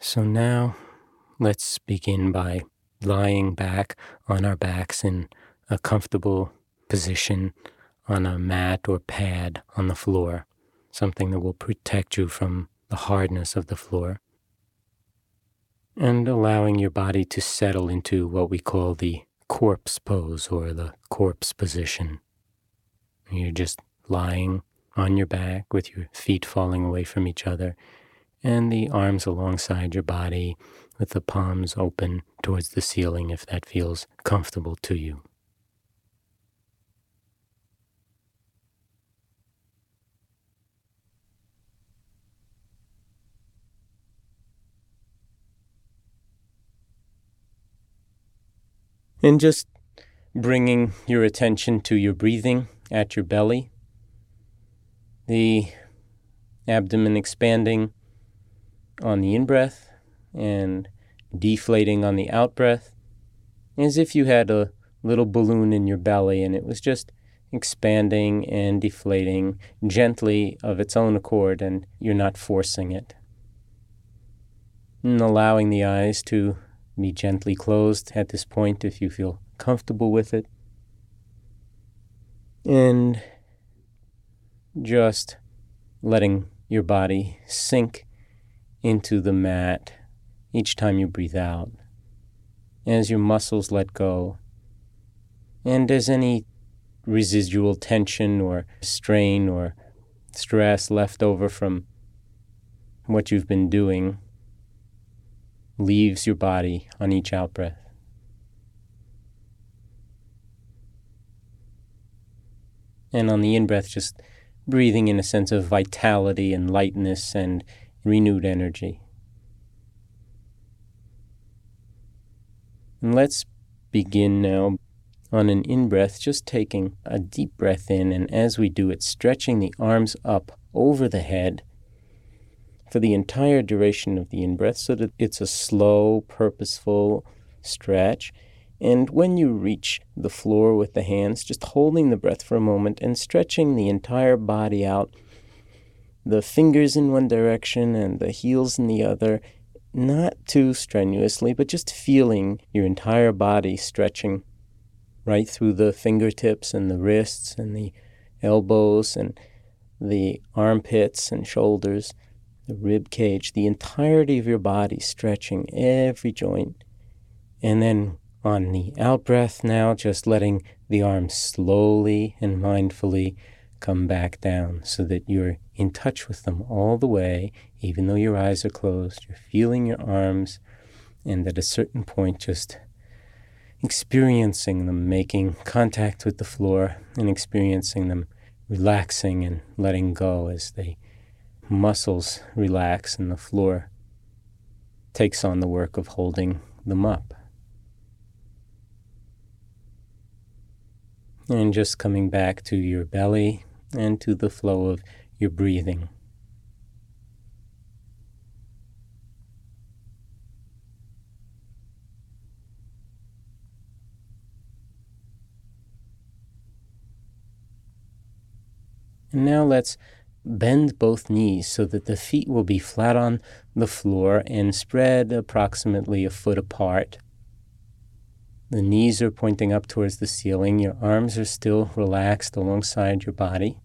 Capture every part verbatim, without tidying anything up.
So now let's begin by lying back on our backs in a comfortable position on a mat or pad on the floor, something that will protect you from the hardness of the floor, and allowing your body to settle into what we call the corpse pose or the corpse position. You're just lying on your back with your feet falling away from each other and the arms alongside your body with the palms open towards the ceiling if that feels comfortable to you. And just bringing your attention to your breathing at your belly, the abdomen expanding on the in-breath and deflating on the out-breath, as if you had a little balloon in your belly and it was just expanding and deflating gently of its own accord, and you're not forcing it. And allowing the eyes to be gently closed at this point if you feel comfortable with it. And just letting your body sink into the mat each time you breathe out, as your muscles let go, and as any residual tension or strain or stress left over from what you've been doing leaves your body on each out-breath. And on the in-breath, just breathing in a sense of vitality and lightness and renewed energy. And let's begin now on an in-breath, just taking a deep breath in, and as we do it, stretching the arms up over the head for the entire duration of the in-breath so that it's a slow, purposeful stretch. And when you reach the floor with the hands, just holding the breath for a moment and stretching the entire body out, the fingers in one direction and the heels in the other, not too strenuously, but just feeling your entire body stretching right through the fingertips and the wrists and the elbows and the armpits and shoulders, the rib cage, the entirety of your body stretching every joint. And then on the out-breath now, just letting the arms slowly and mindfully come back down so that you're in touch with them all the way, even though your eyes are closed. You're feeling your arms, and at a certain point just experiencing them making contact with the floor and experiencing them relaxing and letting go as the muscles relax and the floor takes on the work of holding them up. And just coming back to your belly and to the flow of your breathing. And now let's bend both knees so that the feet will be flat on the floor and spread approximately a foot apart. The knees are pointing up towards the ceiling. Your arms are still relaxed alongside your body.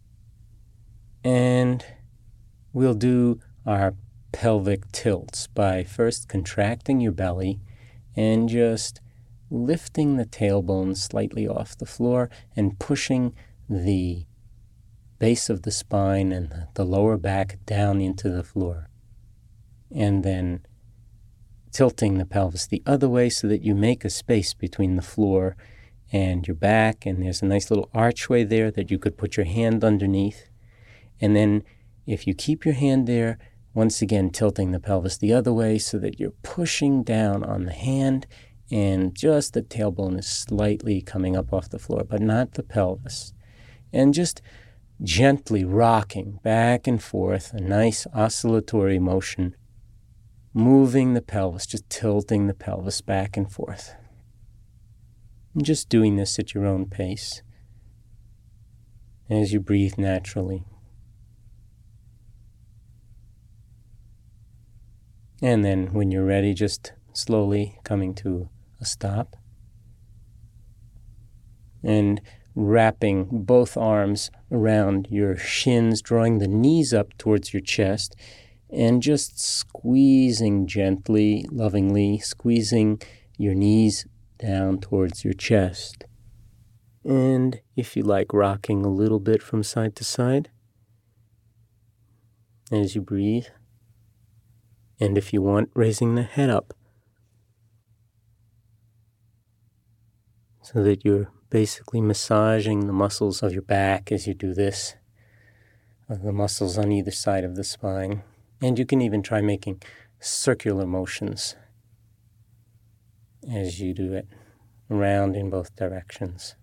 And we'll do our pelvic tilts by first contracting your belly and just lifting the tailbone slightly off the floor and pushing the base of the spine and the lower back down into the floor. And then tilting the pelvis the other way so that you make a space between the floor and your back, and there's a nice little archway there that you could put your hand underneath. And then if you keep your hand there, once again tilting the pelvis the other way so that you're pushing down on the hand and just the tailbone is slightly coming up off the floor, but not the pelvis. And just gently rocking back and forth, a nice oscillatory motion, moving the pelvis, just tilting the pelvis back and forth. And just doing this at your own pace as you breathe naturally. And then when you're ready, just slowly coming to a stop. And wrapping both arms around your shins, drawing the knees up towards your chest, and just squeezing gently, lovingly, squeezing your knees down towards your chest. And if you like, rocking a little bit from side to side as you breathe. And if you want, raising the head up so that you're basically massaging the muscles of your back as you do this, of the muscles on either side of the spine. And you can even try making circular motions as you do it, around in both directions,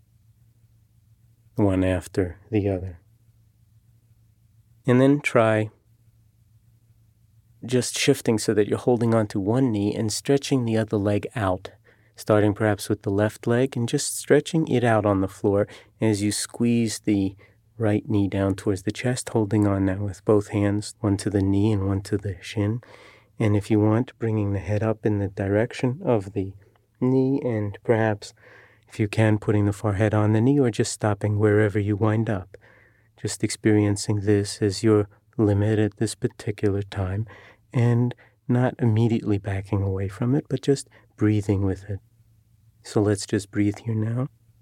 one after the other. And then try just shifting so that you're holding onto one knee and stretching the other leg out, starting perhaps with the left leg and just stretching it out on the floor as you squeeze the right knee down towards the chest, holding on now with both hands, one to the knee and one to the shin. And if you want, bringing the head up in the direction of the knee, and perhaps, if you can, putting the forehead on the knee, or just stopping wherever you wind up. Just experiencing this as your limit at this particular time, and not immediately backing away from it, but just breathing with it. So let's just breathe here now.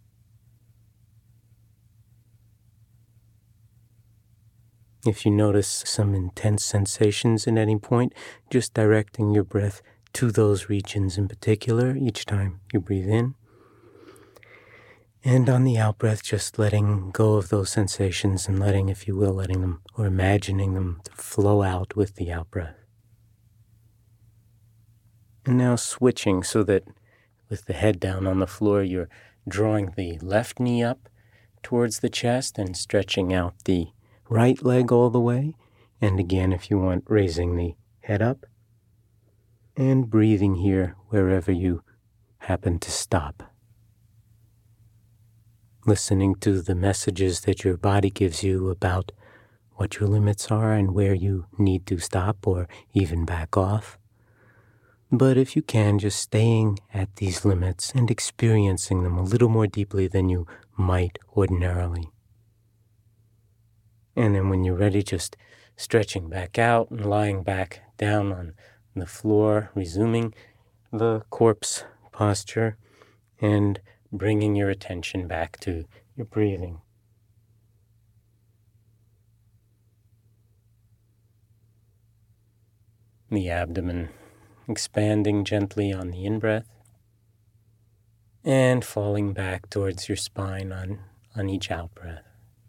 If you notice some intense sensations at any point, just directing your breath to those regions in particular each time you breathe in. And on the out-breath, just letting go of those sensations and letting, if you will, letting them or imagining them to flow out with the out-breath. And now switching so that with the head down on the floor, you're drawing the left knee up towards the chest and stretching out the right leg all the way. And again, if you want, raising the head up and breathing here wherever you happen to stop. Listening to the messages that your body gives you about what your limits are and where you need to stop or even back off. But if you can, just staying at these limits and experiencing them a little more deeply than you might ordinarily. And then when you're ready, just stretching back out and lying back down on the floor, resuming the corpse posture and bringing your attention back to your breathing. The abdomen expanding gently on the in-breath and falling back towards your spine on, on each out-breath.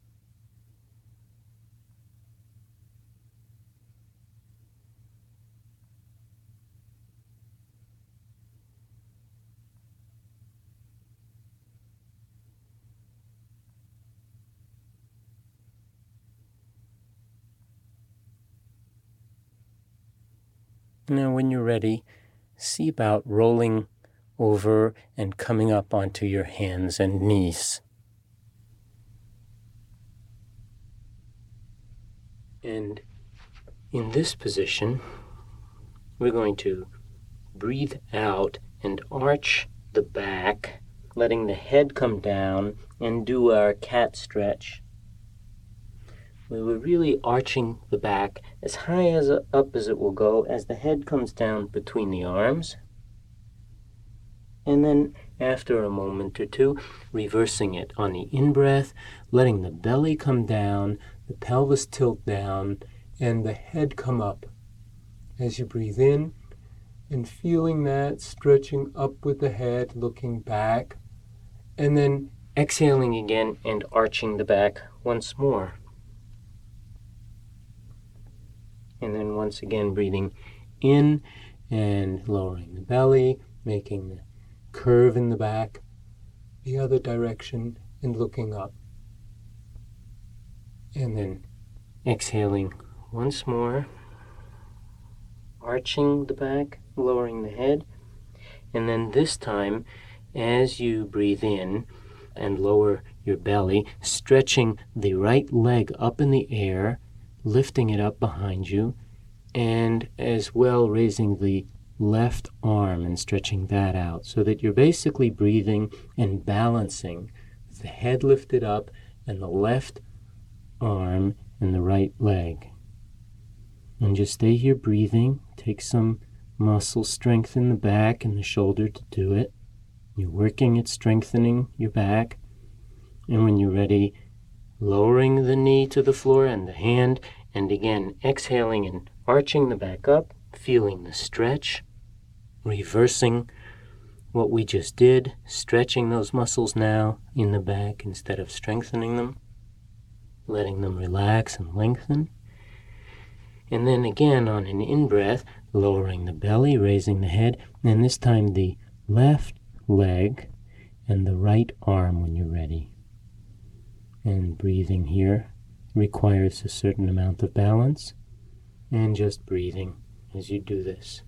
Now, when you're ready, see about rolling over and coming up onto your hands and knees. And in this position, we're going to breathe out and arch the back, letting the head come down, and do our cat stretch. We were really arching the back as high as up as it will go as the head comes down between the arms. And then after a moment or two, reversing it on the in-breath, letting the belly come down, the pelvis tilt down, and the head come up as you breathe in, and feeling that stretching up with the head, looking back, and then exhaling again and arching the back once more. And then once again breathing in and lowering the belly, making the curve in the back the other direction and looking up. And then exhaling once more, arching the back, lowering the head. And then this time, as you breathe in and lower your belly, stretching the right leg up in the air, lifting it up behind you, and as well raising the left arm and stretching that out so that you're basically breathing and balancing with the head lifted up and the left arm and the right leg. And just stay here breathing. Take some muscle strength in the back and the shoulder to do it. You're working at strengthening your back. And when you're ready, lowering the knee to the floor and the hand, and again exhaling and arching the back up, feeling the stretch, reversing what we just did, stretching those muscles now in the back instead of strengthening them, letting them relax and lengthen. And then again on an in-breath, lowering the belly, raising the head, and this time the left leg and the right arm when you're ready. And breathing here requires a certain amount of balance, and just breathing as you do this.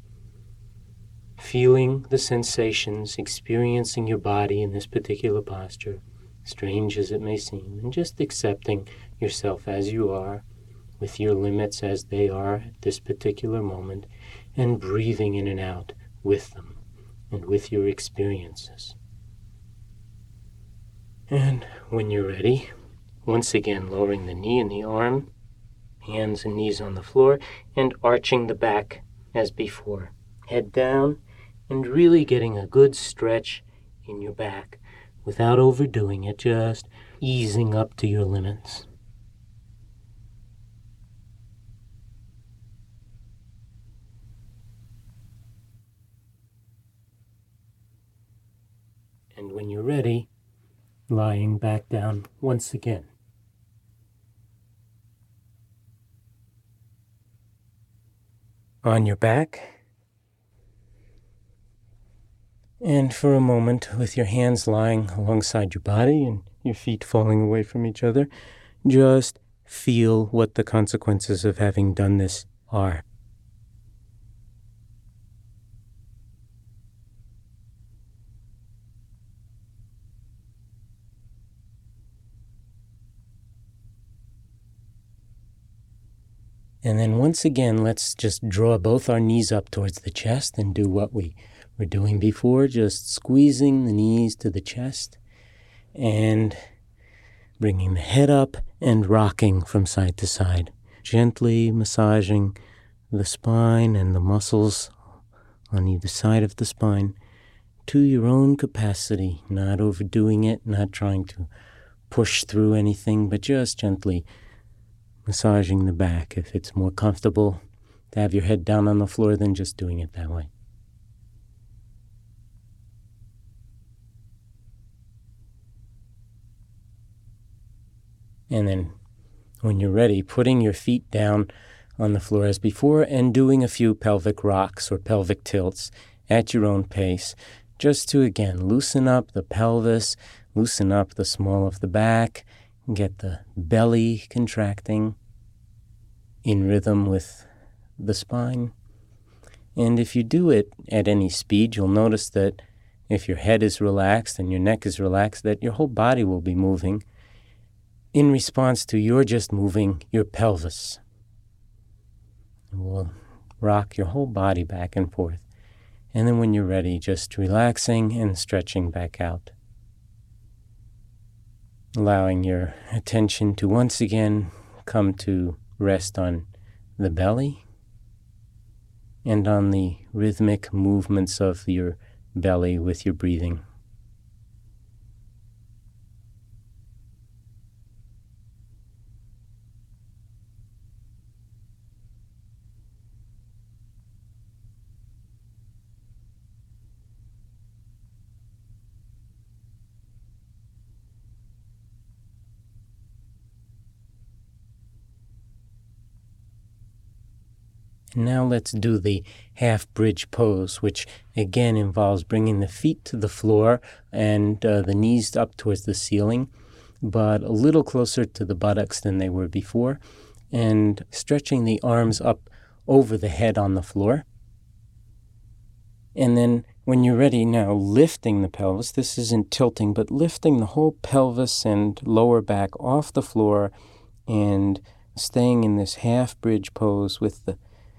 Feeling the sensations, experiencing your body in this particular posture, strange as it may seem, and just accepting yourself as you are, with your limits as they are at this particular moment, and breathing in and out with them and with your experiences. And when you're ready, once again lowering the knee and the arm, hands and knees on the floor, and arching the back as before. Head down and really getting a good stretch in your back without overdoing it, just easing up to your limits. And when you're ready, lying back down once again. On your back, and for a moment, with your hands lying alongside your body and your feet falling away from each other, just feel what the consequences of having done this are. And then once again, let's just draw both our knees up towards the chest and do what we were doing before, just squeezing the knees to the chest and bringing the head up and rocking from side to side, gently massaging the spine and the muscles on either side of the spine to your own capacity, not overdoing it, not trying to push through anything, but just gently massaging the back if it's more comfortable to have your head down on the floor than just doing it that way. And then when you're ready, putting your feet down on the floor as before and doing a few pelvic rocks or pelvic tilts at your own pace, just to again loosen up the pelvis, loosen up the small of the back, get the belly contracting in rhythm with the spine. And if you do it at any speed, you'll notice that if your head is relaxed and your neck is relaxed, that your whole body will be moving in response to your just moving your pelvis. It will rock your whole body back and forth. And then when you're ready, just relaxing and stretching back out. Allowing your attention to once again come to rest on the belly and on the rhythmic movements of your belly with your breathing. Now let's do the half bridge pose, which again involves bringing the feet to the floor and uh, the knees up towards the ceiling, but a little closer to the buttocks than they were before, and stretching the arms up over the head on the floor. And then when you're ready now, lifting the pelvis, this isn't tilting, but lifting the whole pelvis and lower back off the floor and staying in this half bridge pose with the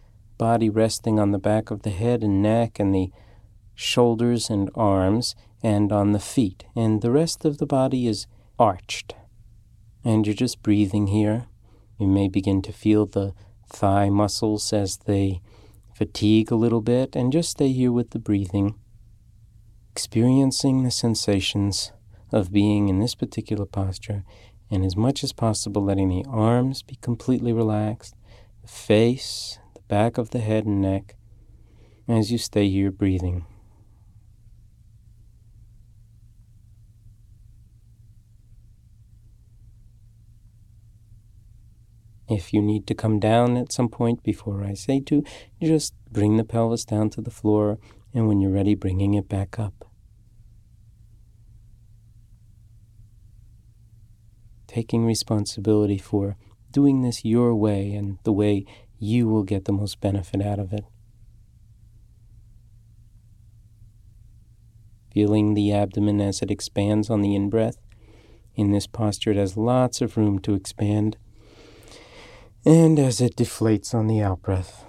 body resting on the back of the head and neck and the shoulders and arms and on the feet. And the rest of the body is arched. And you're just breathing here. You may begin to feel the thigh muscles as they fatigue a little bit, and just stay here with the breathing, experiencing the sensations of being in this particular posture, and as much as possible letting the arms be completely relaxed, the face, the back of the head and neck, as you stay here breathing. If you need to come down at some point before I say to, just bring the pelvis down to the floor, and when you're ready, bringing it back up. Taking responsibility for doing this your way and the way you will get the most benefit out of it. Feeling the abdomen as it expands on the in-breath. In this posture, it has lots of room to expand. And as it deflates on the out-breath.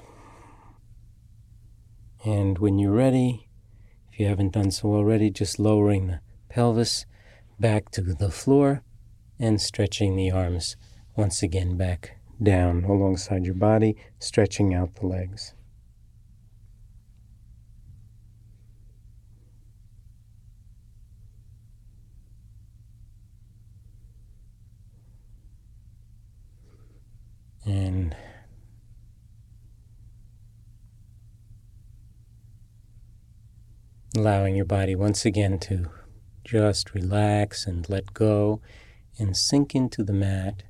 And when you're ready, if you haven't done so already, just lowering the pelvis back to the floor and stretching the arms once again back down alongside your body, stretching out the legs. And allowing your body once again to just relax and let go and sink into the mat,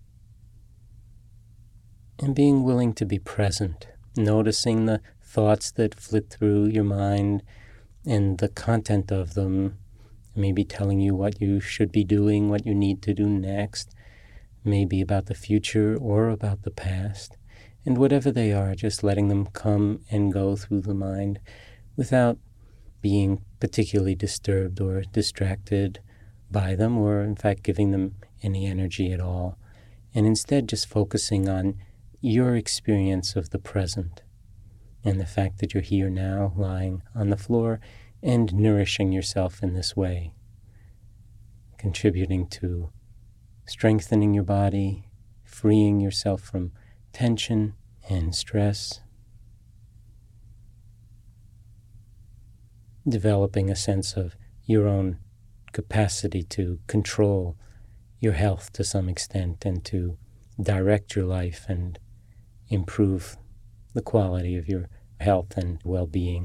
and being willing to be present, noticing the thoughts that flit through your mind and the content of them, maybe telling you what you should be doing, what you need to do next, maybe about the future or about the past, and whatever they are, just letting them come and go through the mind without being particularly disturbed or distracted by them, or in fact giving them any energy at all, and instead just focusing on your experience of the present and the fact that you're here now, lying on the floor and nourishing yourself in this way, contributing to strengthening your body, freeing yourself from tension and stress, developing a sense of your own capacity to control your health to some extent and to direct your life and improve the quality of your health and well-being.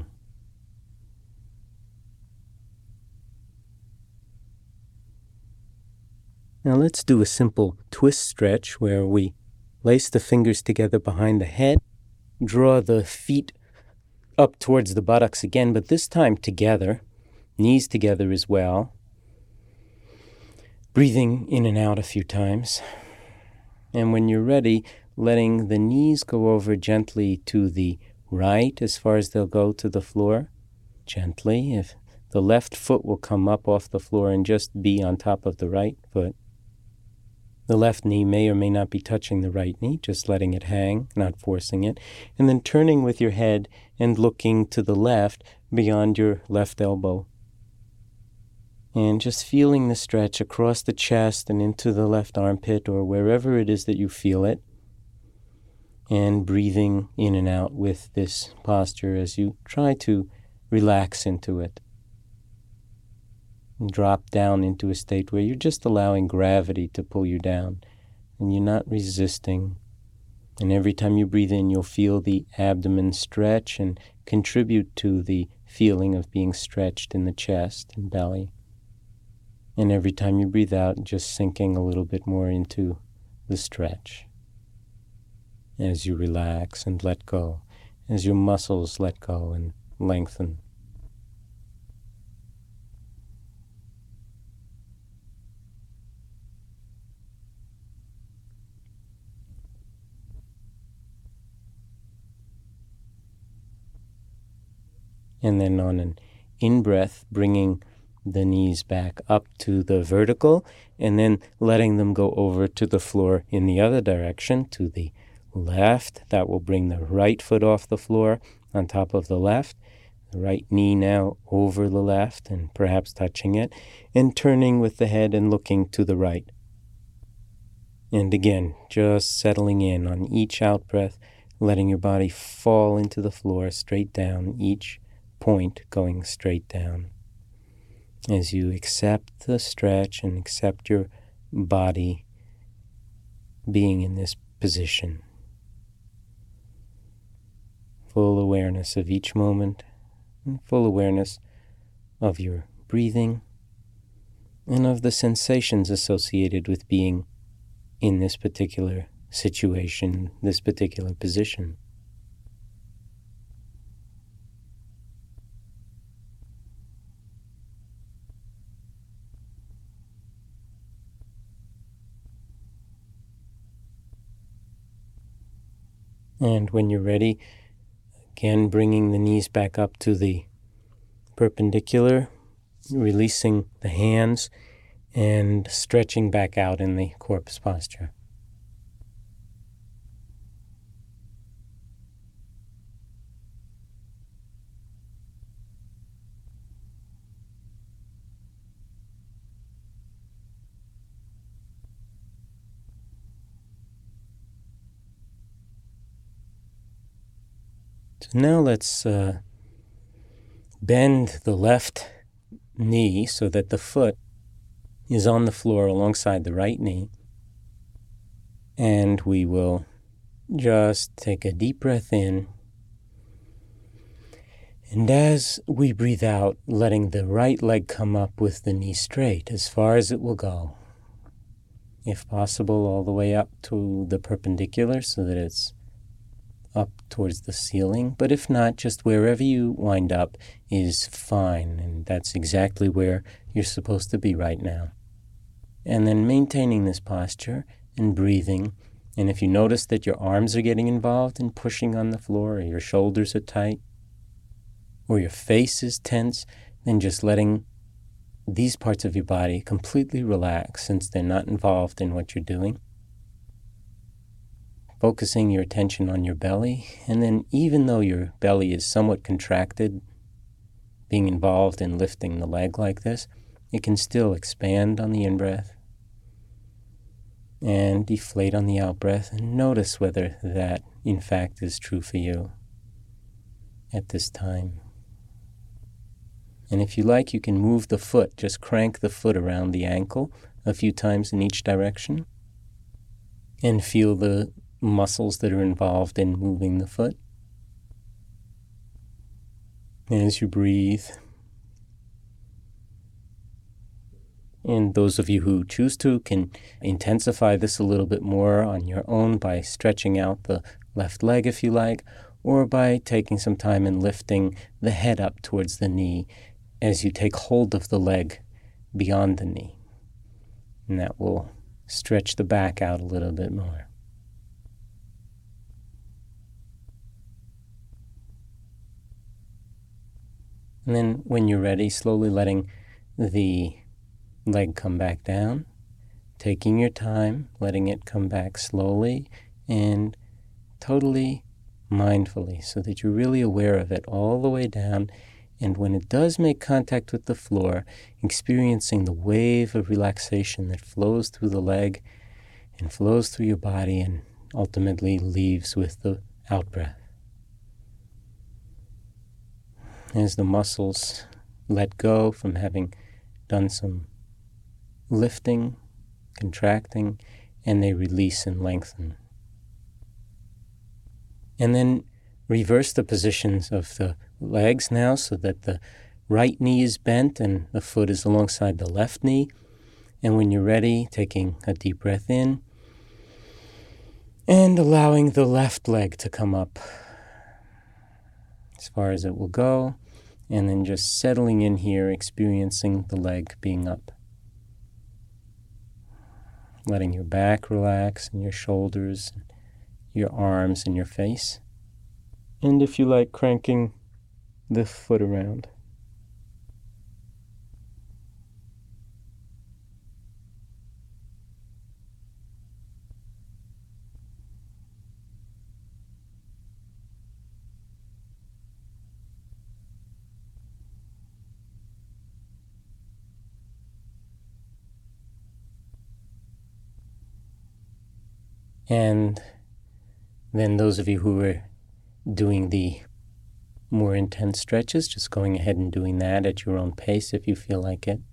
Now let's do a simple twist stretch where we lace the fingers together behind the head, draw the feet up towards the buttocks again, but this time together, knees together as well. Breathing in and out a few times. And when you're ready, letting the knees go over gently to the right as far as they'll go to the floor. Gently. If the left foot will come up off the floor and just be on top of the right foot. The left knee may or may not be touching the right knee, just letting it hang, not forcing it. And then turning with your head and looking to the left beyond your left elbow. And just feeling the stretch across the chest and into the left armpit or wherever it is that you feel it. And breathing in and out with this posture as you try to relax into it. And drop down into a state where you're just allowing gravity to pull you down. And you're not resisting. And every time you breathe in, you'll feel the abdomen stretch and contribute to the feeling of being stretched in the chest and belly. And every time you breathe out, just sinking a little bit more into the stretch. As you relax and let go, as your muscles let go and lengthen. And then on an in-breath, bringing the knees back up to the vertical, and then letting them go over to the floor in the other direction, to the left. That will bring the right foot off the floor on top of the left. The right knee now over the left and perhaps touching it, and turning with the head and looking to the right. And again, just settling in on each out-breath, letting your body fall into the floor straight down, each point going straight down. As you accept the stretch and accept your body being in this position. Full awareness of each moment, and full awareness of your breathing and of the sensations associated with being in this particular situation, this particular position. And when you're ready, again bringing the knees back up to the perpendicular, releasing the hands and stretching back out in the corpse posture. So now let's uh, bend the left knee so that the foot is on the floor alongside the right knee. And we will just take a deep breath in. And as we breathe out, letting the right leg come up with the knee straight as far as it will go. If possible, all the way up to the perpendicular so that it's up towards the ceiling, but if not, just wherever you wind up is fine, and that's exactly where you're supposed to be right now. And then maintaining this posture and breathing, and if you notice that your arms are getting involved in pushing on the floor, or your shoulders are tight, or your face is tense, then just letting these parts of your body completely relax since they're not involved in what you're doing. Focusing your attention on your belly, and then even though your belly is somewhat contracted, being involved in lifting the leg like this, it can still expand on the in-breath and deflate on the out-breath, and notice whether that, in fact, is true for you at this time. And if you like, you can move the foot, just crank the foot around the ankle a few times in each direction, and feel the muscles that are involved in moving the foot. As you breathe, and those of you who choose to can intensify this a little bit more on your own by stretching out the left leg if you like, or by taking some time and lifting the head up towards the knee as you take hold of the leg beyond the knee. And that will stretch the back out a little bit more. And then when you're ready, slowly letting the leg come back down, taking your time, letting it come back slowly and totally mindfully so that you're really aware of it all the way down. And when it does make contact with the floor, experiencing the wave of relaxation that flows through the leg and flows through your body and ultimately leaves with the out-breath. As the muscles let go from having done some lifting, contracting, and they release and lengthen. And then reverse the positions of the legs now so that the right knee is bent and the foot is alongside the left knee. And when you're ready, taking a deep breath in and allowing the left leg to come up as far as it will go, and then just settling in here, experiencing the leg being up. Letting your back relax and your shoulders, your arms and your face. And if you like, cranking the foot around. And then those of you who are doing the more intense stretches, just going ahead and doing that at your own pace if you feel like it.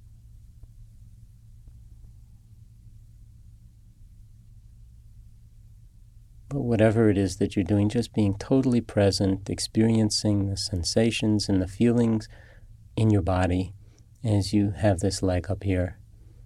But whatever it is that you're doing, just being totally present, experiencing the sensations and the feelings in your body as you have this leg up here.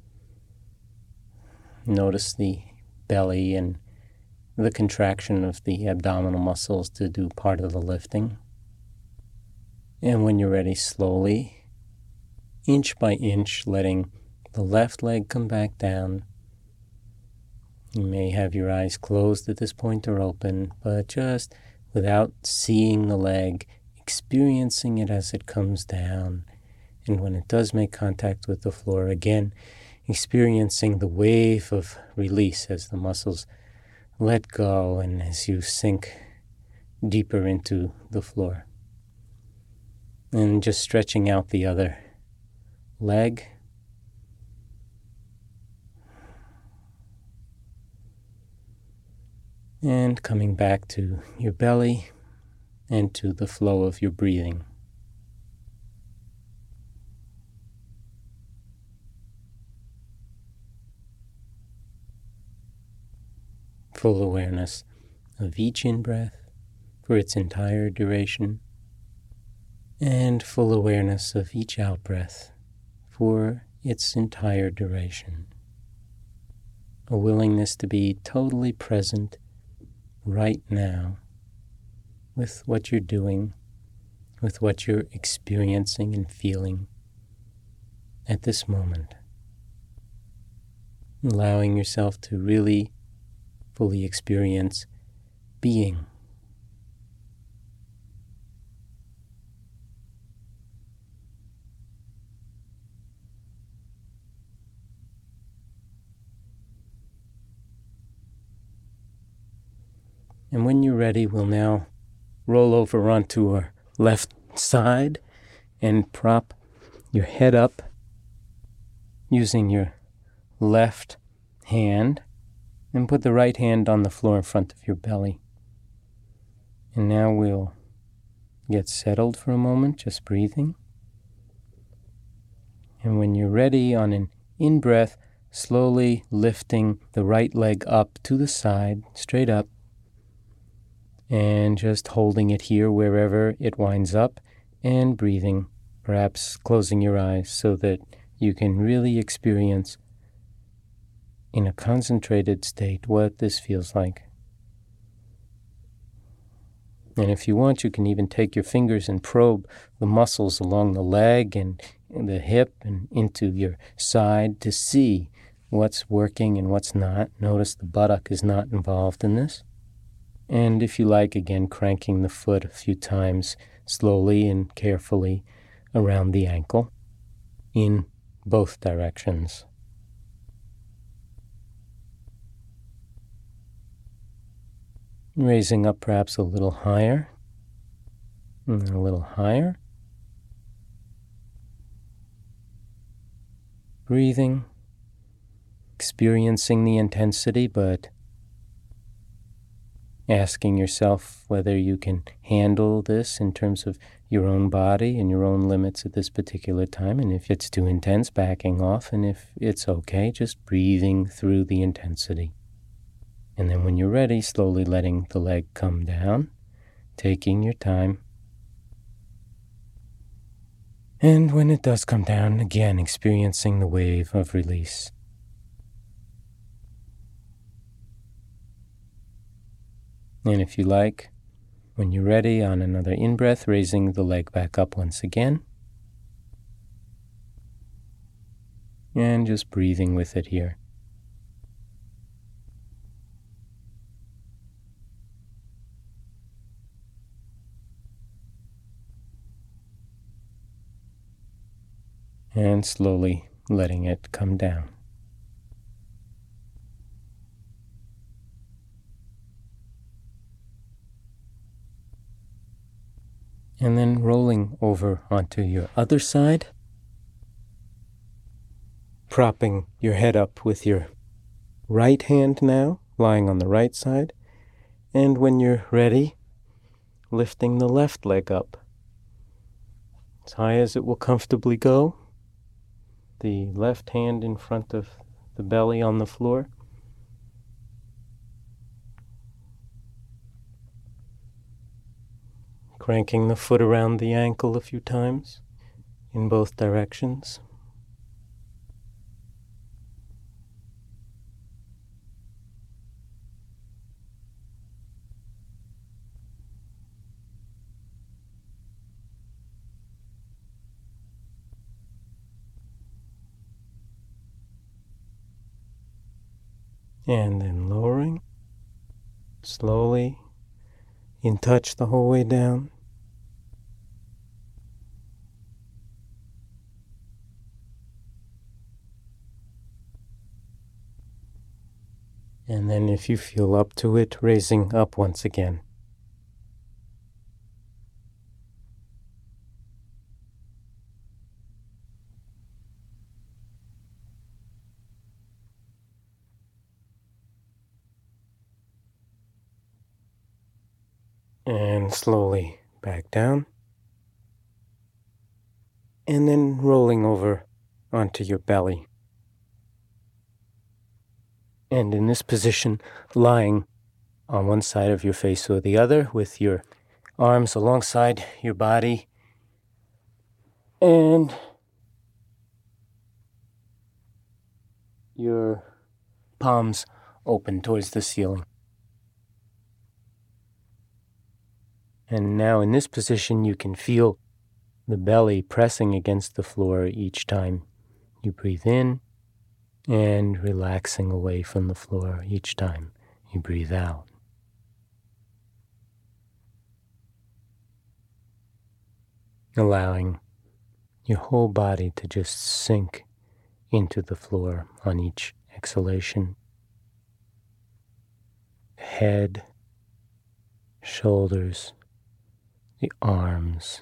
Notice the belly and the contraction of the abdominal muscles to do part of the lifting. And when you're ready, slowly, inch by inch, letting the left leg come back down. You may have your eyes closed at this point or open, but just without seeing the leg, experiencing it as it comes down. And when it does make contact with the floor, again, experiencing the wave of release as the muscles let go and as you sink deeper into the floor. And just stretching out the other leg. And coming back to your belly and to the flow of your breathing. Full awareness of each in-breath for its entire duration, and full awareness of each out-breath for its entire duration. A willingness to be totally present right now with what you're doing, with what you're experiencing and feeling at this moment. Allowing yourself to really fully experience being. And when you're ready, we'll now roll over onto our left side and prop your head up using your left hand and put the right hand on the floor in front of your belly. And now we'll get settled for a moment, just breathing. And when you're ready, on an in-breath, slowly lifting the right leg up to the side, straight up, and just holding it here wherever it winds up, and breathing, perhaps closing your eyes so that you can really experience in a concentrated state what this feels like. And if you want, you can even take your fingers and probe the muscles along the leg and the hip and into your side to see what's working and what's not. Notice the buttock is not involved in this. And if you like, again, cranking the foot a few times slowly and carefully around the ankle in both directions. Raising up perhaps a little higher, and a little higher. Breathing, experiencing the intensity, but asking yourself whether you can handle this in terms of your own body and your own limits at this particular time. And if it's too intense, backing off. And if it's okay, just breathing through the intensity. And then when you're ready, slowly letting the leg come down, taking your time. And when it does come down, again, experiencing the wave of release. And if you like, when you're ready, on another in-breath, raising the leg back up once again. And just breathing with it here. And slowly letting it come down. And then rolling over onto your other side, propping your head up with your right hand now lying on the right side. And when you're ready, lifting the left leg up as high as it will comfortably go. The left hand in front of the belly on the floor. Cranking the foot around the ankle a few times in both directions. And then lowering, slowly, in touch the whole way down. And then if you feel up to it, raising up once again. And slowly back down. And then rolling over onto your belly. And in this position, lying on one side of your face or the other with your arms alongside your body. And your palms open towards the ceiling. And now in this position, you can feel the belly pressing against the floor each time you breathe in and relaxing away from the floor each time you breathe out. Allowing your whole body to just sink into the floor on each exhalation. Head, shoulders, the arms,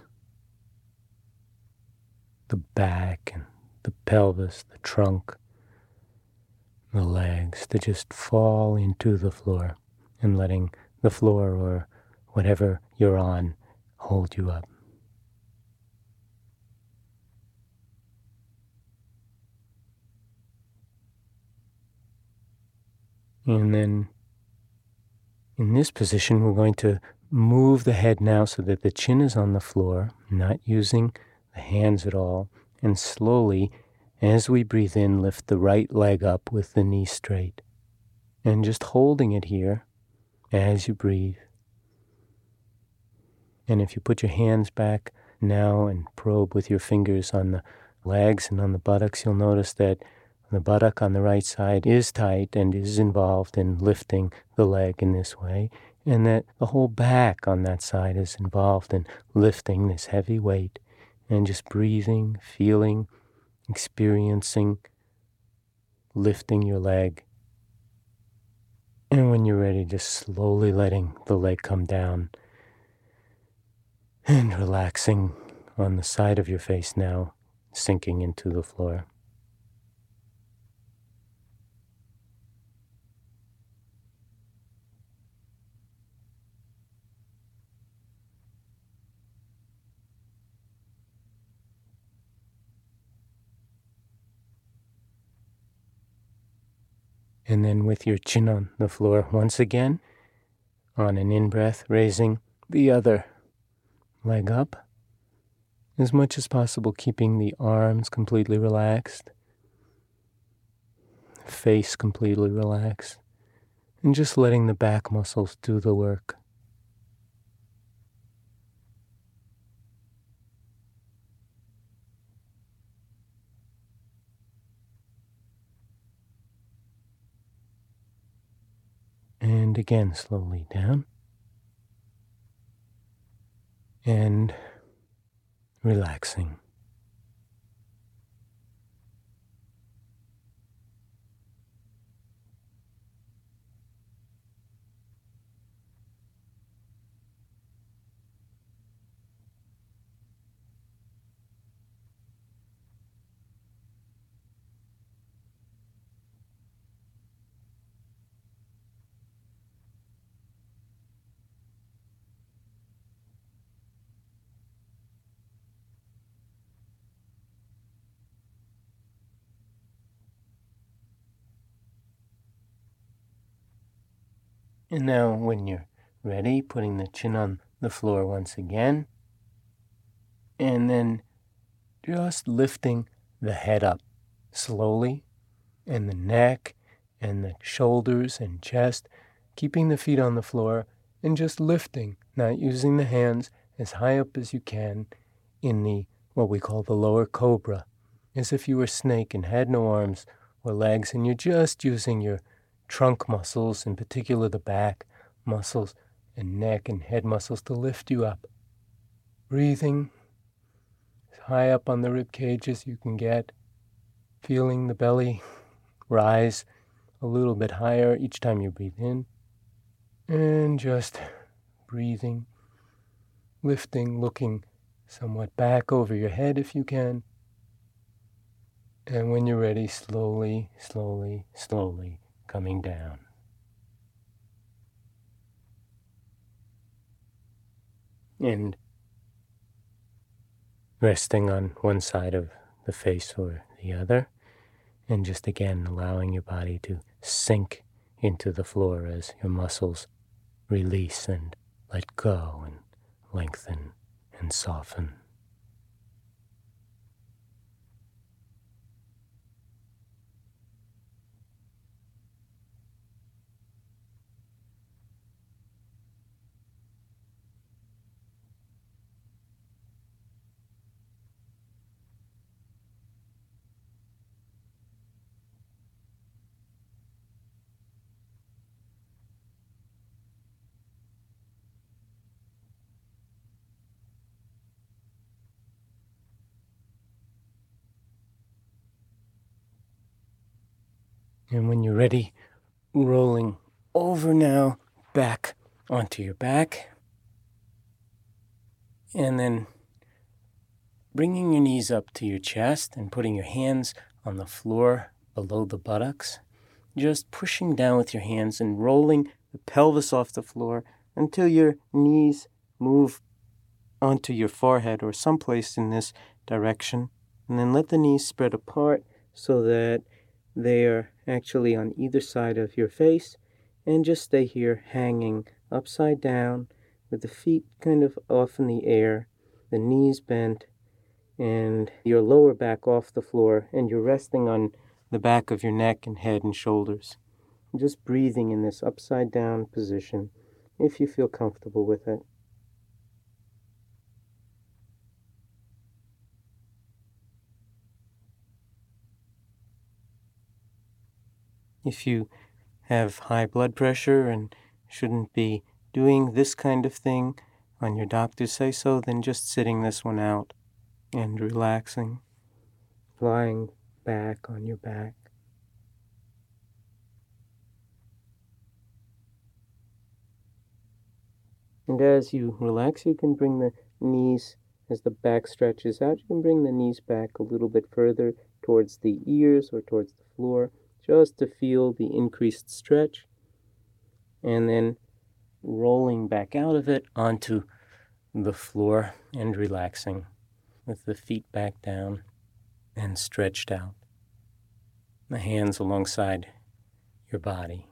the back and the pelvis, the trunk, the legs to just fall into the floor and letting the floor or whatever you're on hold you up. And then in this position, we're going to move the head now so that the chin is on the floor, not using the hands at all, and slowly, as we breathe in, lift the right leg up with the knee straight, and just holding it here as you breathe. And if you put your hands back now and probe with your fingers on the legs and on the buttocks, you'll notice that the buttock on the right side is tight and is involved in lifting the leg in this way, and that the whole back on that side is involved in lifting this heavy weight and just breathing, feeling, experiencing, lifting your leg. And when you're ready, just slowly letting the leg come down and relaxing on the side of your face now, sinking into the floor. And then with your chin on the floor once again, on an in-breath, raising the other leg up as much as possible, keeping the arms completely relaxed, face completely relaxed, and just letting the back muscles do the work. And again, slowly down. And relaxing. And now when you're ready, putting the chin on the floor once again, and then just lifting the head up slowly, and the neck and the shoulders and chest, keeping the feet on the floor and just lifting, not using the hands, as high up as you can in the what we call the lower cobra, as if you were a snake and had no arms or legs, and you're just using your trunk muscles, in particular the back muscles and neck and head muscles, to lift you up. Breathing as high up on the rib cage as you can get, feeling the belly rise a little bit higher each time you breathe in, and just breathing, lifting, looking somewhat back over your head if you can. And when you're ready, slowly, slowly, slowly coming down. And resting on one side of the face or the other. And just again allowing your body to sink into the floor as your muscles release and let go and lengthen and soften. And when you're ready, rolling over now, back onto your back. And then bringing your knees up to your chest and putting your hands on the floor below the buttocks. Just pushing down with your hands and rolling the pelvis off the floor until your knees move onto your forehead or someplace in this direction. And then let the knees spread apart so that they are actually on either side of your face, and just stay here hanging upside down with the feet kind of off in the air, the knees bent, and your lower back off the floor, and you're resting on the back of your neck and head and shoulders. Just breathing in this upside down position if you feel comfortable with it. If you have high blood pressure and shouldn't be doing this kind of thing on your doctor's say-so, then just sitting this one out and relaxing, lying back on your back. And as you relax, you can bring the knees, as the back stretches out, you can bring the knees back a little bit further towards the ears or towards the floor, just to feel the increased stretch, and then rolling back out of it onto the floor and relaxing with the feet back down and stretched out, the hands alongside your body.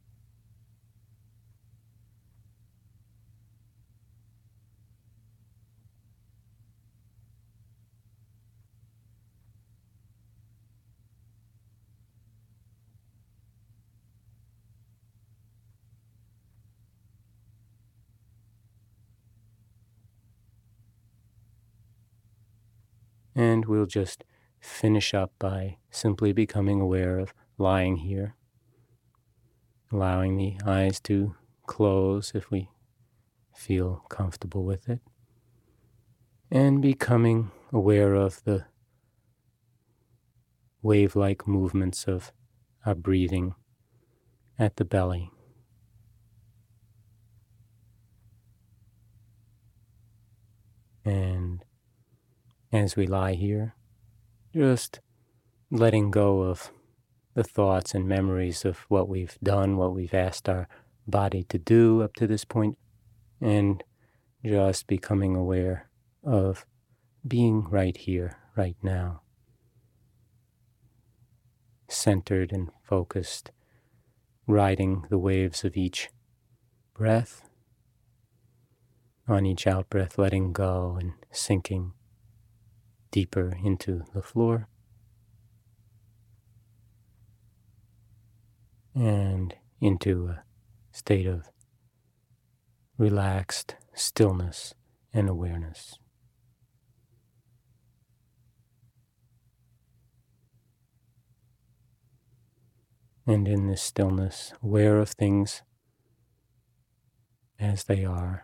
And we'll just finish up by simply becoming aware of lying here, allowing the eyes to close if we feel comfortable with it, and becoming aware of the wave-like movements of our breathing at the belly. And as we lie here, just letting go of the thoughts and memories of what we've done, what we've asked our body to do up to this point, and just becoming aware of being right here, right now, centered and focused, riding the waves of each breath. On each out-breath, letting go and sinking deeper into the floor. And into a state of relaxed stillness and awareness. And in this stillness, aware of things as they are.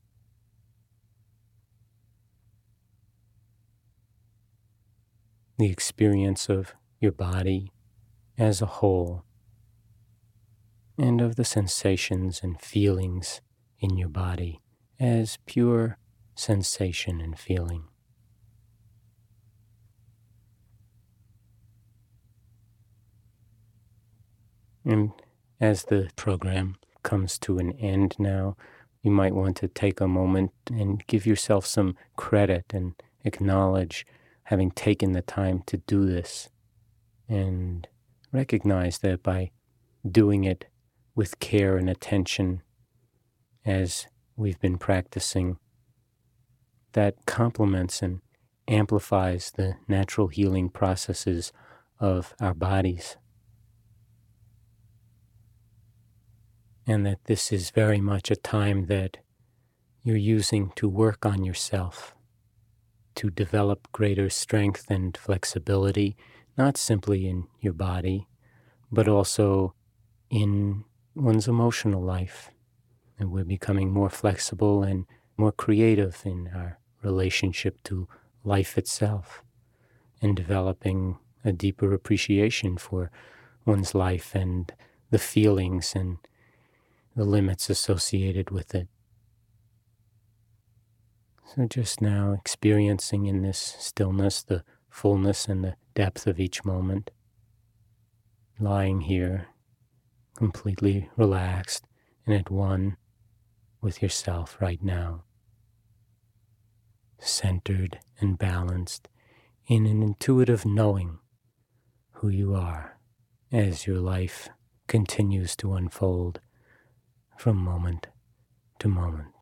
The experience of your body as a whole, and of the sensations and feelings in your body as pure sensation and feeling. And as the program comes to an end now, you might want to take a moment and give yourself some credit and acknowledge having taken the time to do this, and recognize that by doing it with care and attention as we've been practicing, that complements and amplifies the natural healing processes of our bodies. And that this is very much a time that you're using to work on yourself, to develop greater strength and flexibility, not simply in your body, but also in one's emotional life. And we're becoming more flexible and more creative in our relationship to life itself, and developing a deeper appreciation for one's life and the feelings and the limits associated with it. So just now experiencing in this stillness the fullness and the depth of each moment, lying here completely relaxed and at one with yourself right now, centered and balanced in an intuitive knowing who you are as your life continues to unfold from moment to moment.